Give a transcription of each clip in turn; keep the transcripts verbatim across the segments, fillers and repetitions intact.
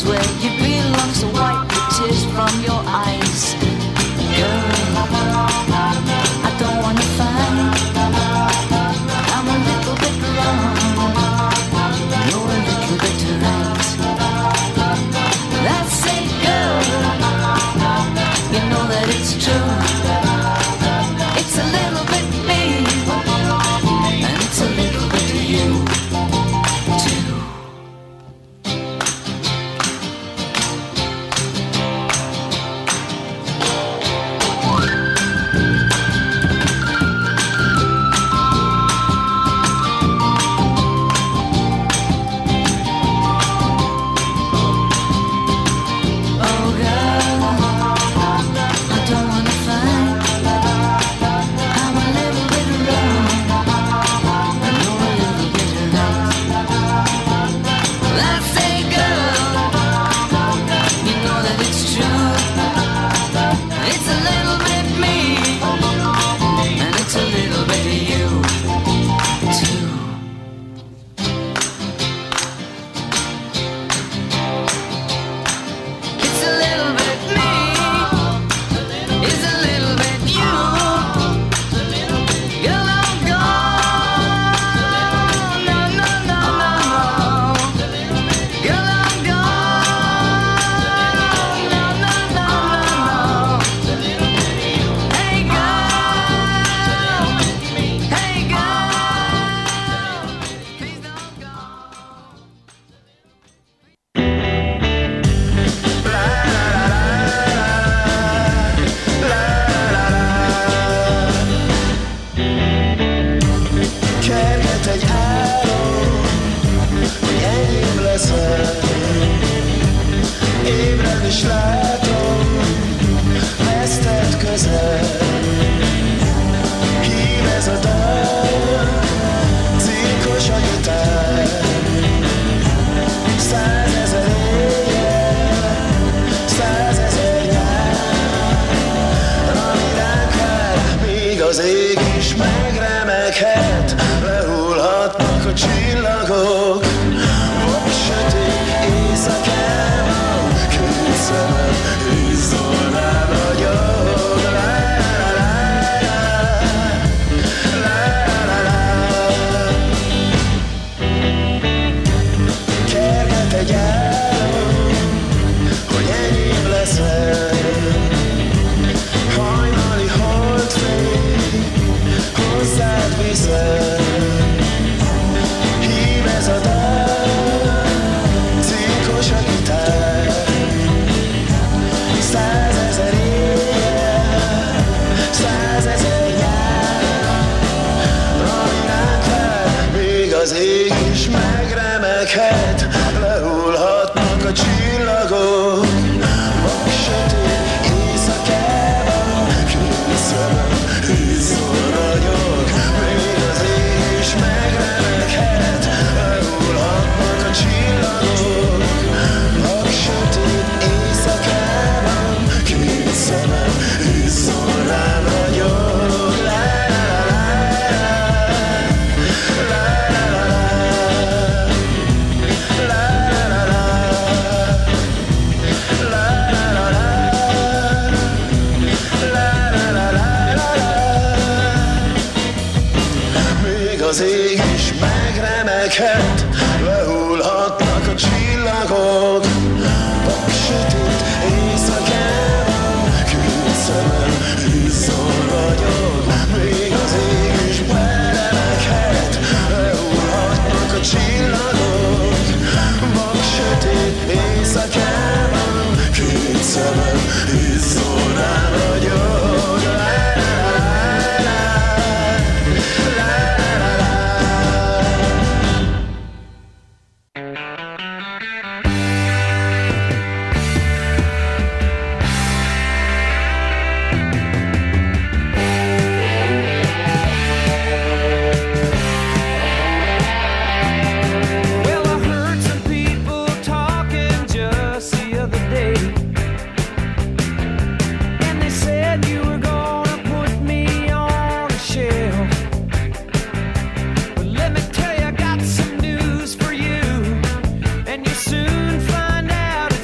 where you belong, so wipe the tears from your eyes. Girl, I don't wanna fight, I'm a little bit wrong, you're a little bit right. That's it, girl, you know that it's true. It's a little bit me, and it's a little bit of you, too. Az ég is megremeghet, lehullhatnak a csillagok. Vagy sötét éjszakában, könnyű szemem, izzol rá ragyog. Kerget egy álom, hogy enyém leszel. Hajnali holdfény hozzád viszel, hív ez a dal, cinkos a gitár. Százezer éjjel, százezer nyár, ami ránk vár, még az ég is megremeghet, lehullhatnak a csillagok. Vagy sötét éjszakában, könnyű szemem, izzol ragyog, még az ég is megremeghet, lehullhatnak a csillagok. Vagy sötét éjszakában, könnyű szemem, izzol rám ragyog. La la la la, la la la la. Még az ég is megremeghet, lehullhatnak a csillagok. Vagy sötét éjszakában, könnyű szemem, izzol ragyog. Még az ég is megremeghet, lehullhatnak a csillagok. Vagy sötét éjszakában, könnyű szemem, izzol rám ragyog. Well, I heard some people talking just the other day, and they said you were gonna put me on a shelf. But let me tell you, I got some news for you, and you'll soon find out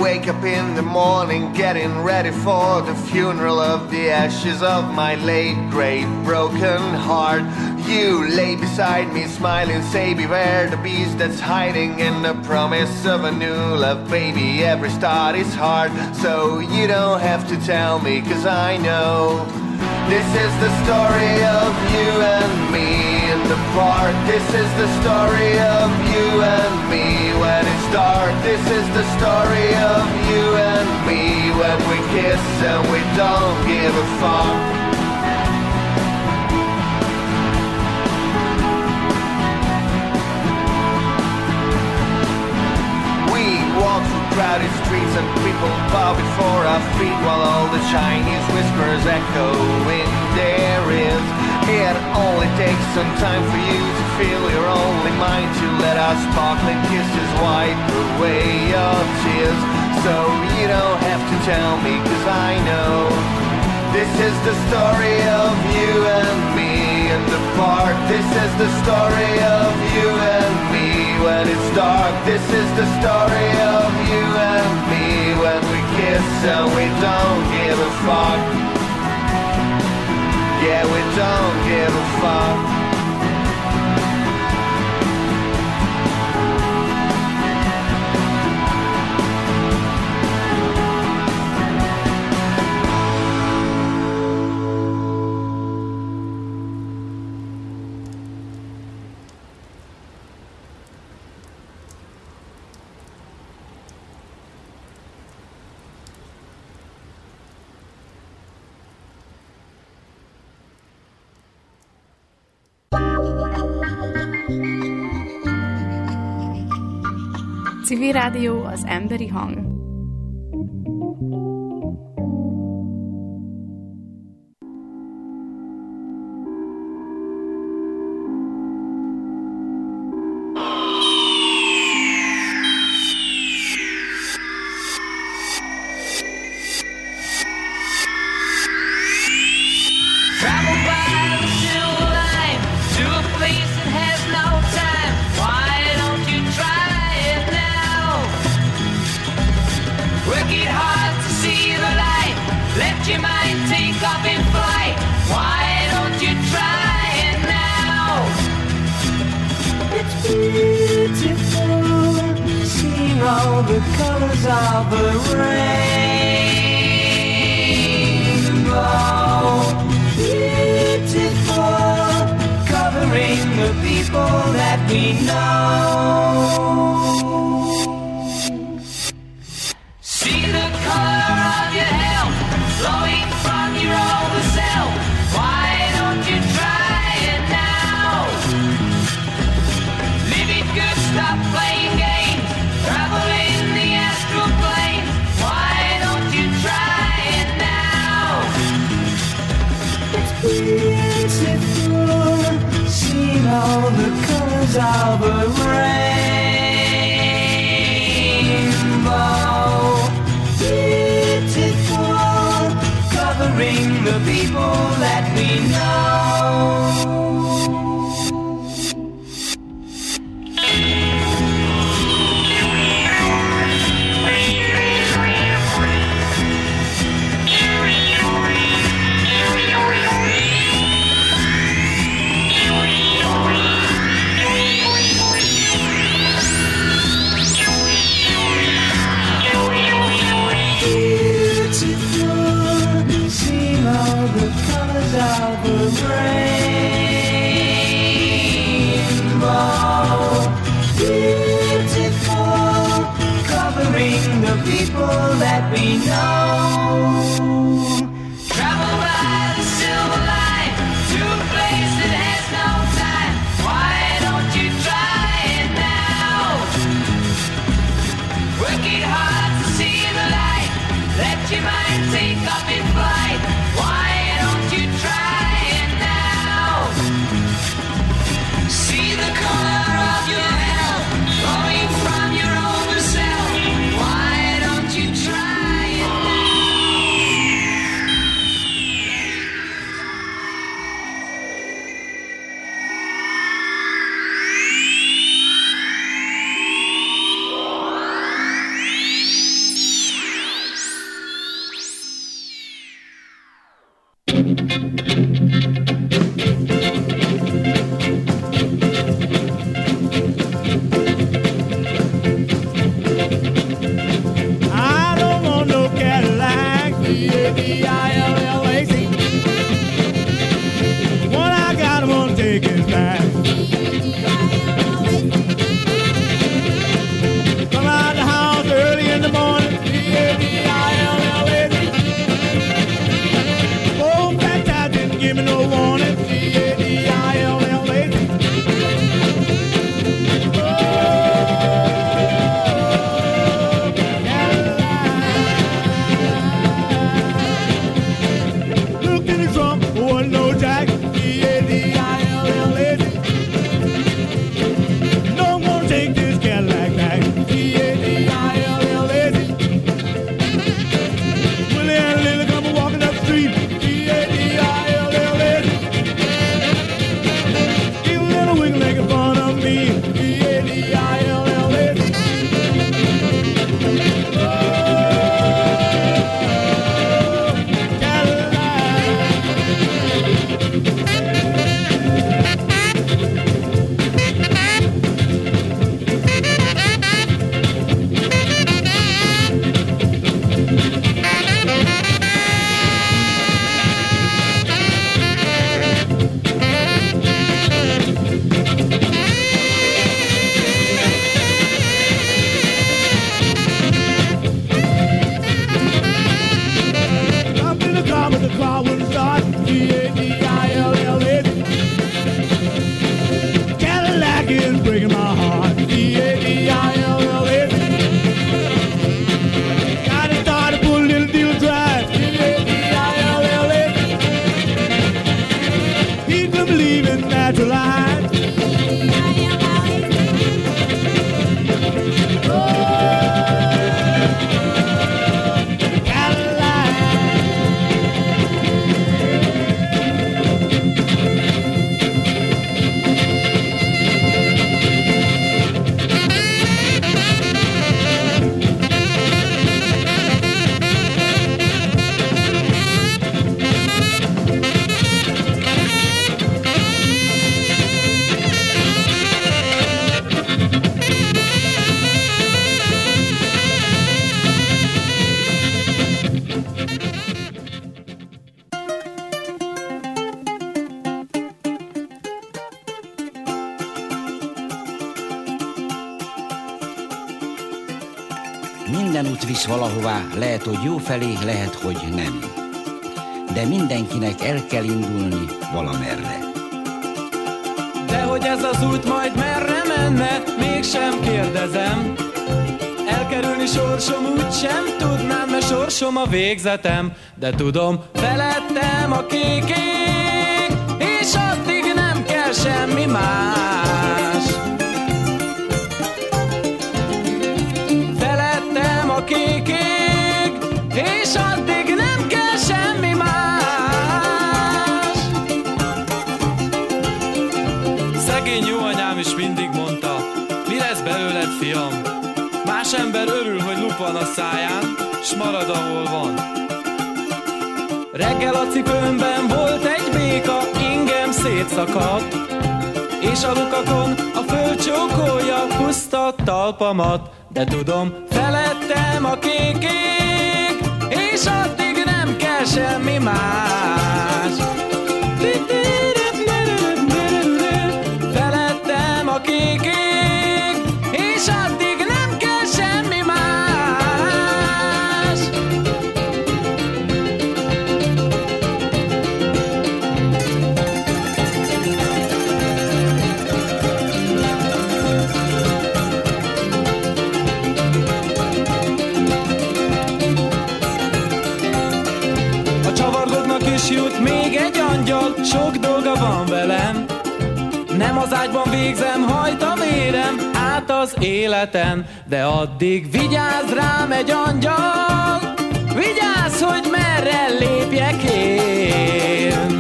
wake up in the morning, getting ready for the funeral of the ashes of my late great broken heart. You lay beside me, smiling, say beware the beast that's hiding in the promise of a new love. Baby, every start is hard, so you don't have to tell me, cause I know. This is the story of you and me in the park. This is the story of you and me when it's dark. This is the story of you and me when we kiss and we don't give a fuck. We walk through crowded streets and people bow before our feet while all the Chinese whispers echo in their ears. It only takes some time for you to feel your only mind, to let our sparkling kisses wipe away your tears. So you don't have to tell me, cause I know. This is the story of you and me in the park. This is the story of you and me when it's dark. This is the story of you and me when we kiss and we don't give a fuck. Yeah, we don't give a fuck. Civil Rádió, az emberi hang. I don't want no Cadillac, D A D I L L A C. What I got, I'm gonna take it back. Come out the house early in the morning, D A D I L L A C. Oh, that guy didn't give me no warning, D A D I L L A C. Looked in the trunk, wasn't no jack, D A D I L L A C. No, I'm gonna take this Cadillac back, D A D I L L A C. Willie and Lily come walking up the street, D A D I L L A C. Give a little wiggle making fun of me, D A D I L L A C. Jumped in the car, but the car wouldn't start, D A D I L L A C. Cadillac is breaking my heart, D A D I L L A C. Got it started, put a little deal drive, D A D I L L A C. People believe in natural life. Minden út visz valahová, lehet, hogy jó felé, lehet, hogy nem. De mindenkinek el kell indulni valamerre. De hogy ez az út majd merre menne, mégsem kérdezem. Elkerülni sorsom úgysem tudnám, mert sorsom a végzetem. De tudom, felettem a kék ég, és addig nem kell semmi más. Felettem a kék ég, és addig nem kell semmi más. Szegény jó anyám is mindig mondta, mi lesz belőled, fiam? Más ember örül, hogy lup van a száján, s marad, ahol van. Reggel a cipőmben volt egy béka, ingem szétszakadt, és a lukakon a föld csókolja puszta talpamat. De tudom, felettem a kék ég, és addig nem kell semmi más. Felettem a kék ég, és addig nem kell semmi más. A csavargodnak is jut még egy angyal, sok dolga van velem. Nem az ágyban végzem, hajt a vérem át az életen. De addig vigyázz rám egy angyal, vigyázz, hogy merre lépjek én.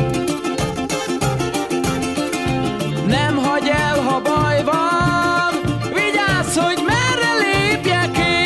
Nem hagyj el, ha baj van, vigyázz, hogy merre lépjek én.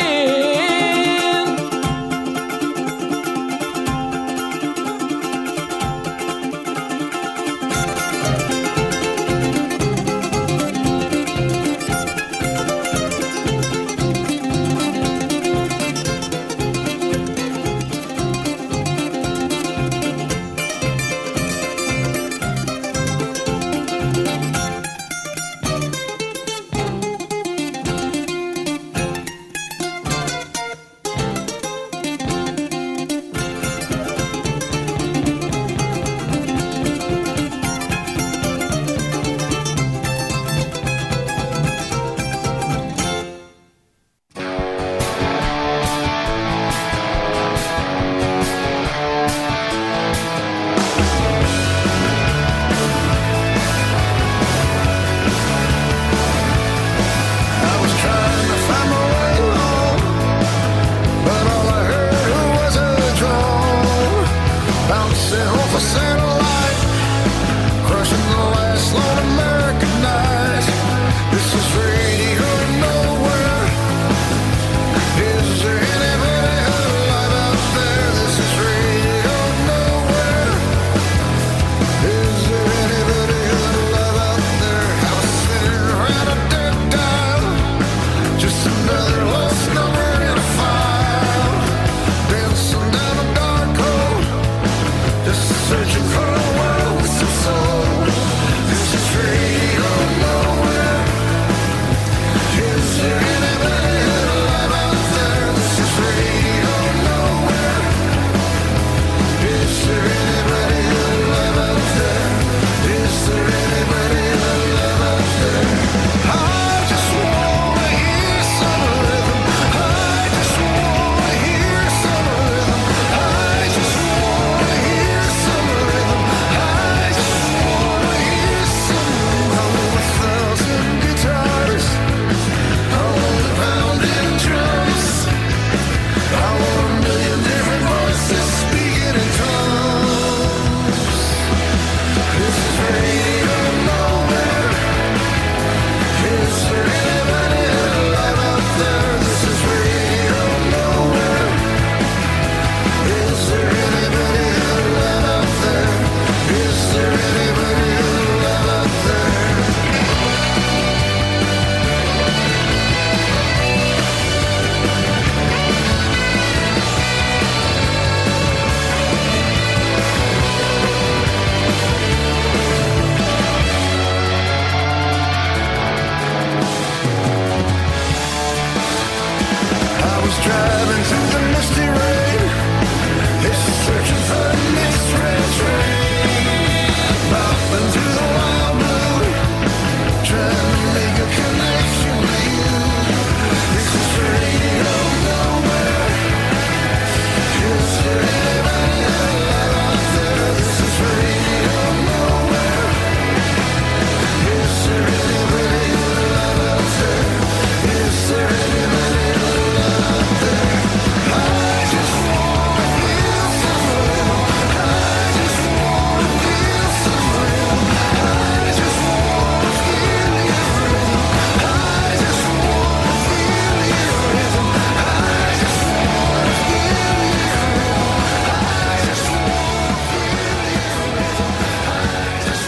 driving through the misty rain. It's searching for a misread train. Bopping through the wild blue, trying to make a connection with you. This is radio nowhere. Is there anybody out there? This is radio nowhere. Is there anybody out there? Is there anybody out there? I just wanna feel some rhythm. I just wanna feel some rhythm. I just wanna feel your rhythm. I just wanna feel your rhythm. I just wanna feel your rhythm. I just wanna feel your rhythm. I just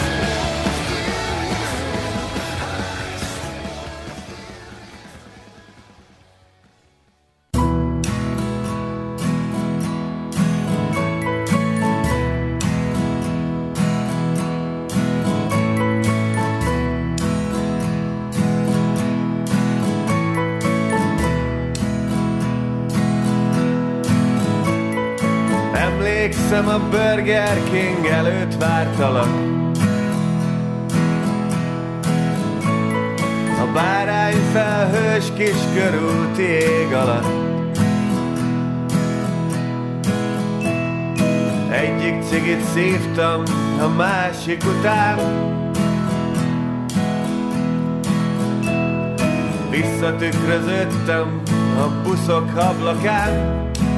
Emlékszem, a Burger King előtt vártalak. A bárány felhős kis körúti ég alatt. Egyik cigit szívtam, a másik után. Visszatükröződtem a buszok ablakán.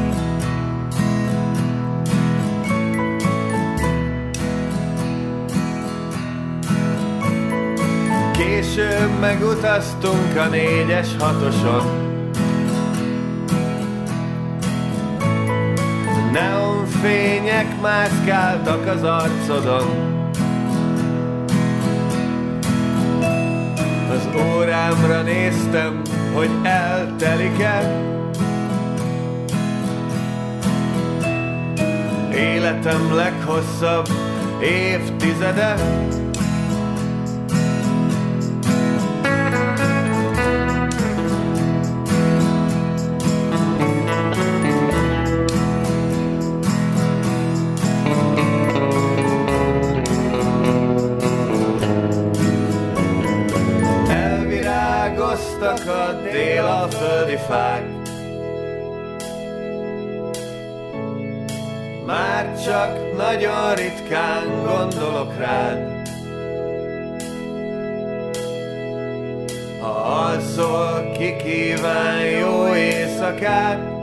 Később megutaztunk a négyes hatoson. Neonfények mászkáltak az arcodon. Az órámra néztem, hogy eltelik-e. Életem leghosszabb évtizede. Elvirágoztak a délalföldi fák. Már csak nagyon ritkán gondolok rád. Ha alszol, ki kíván jó éjszakát.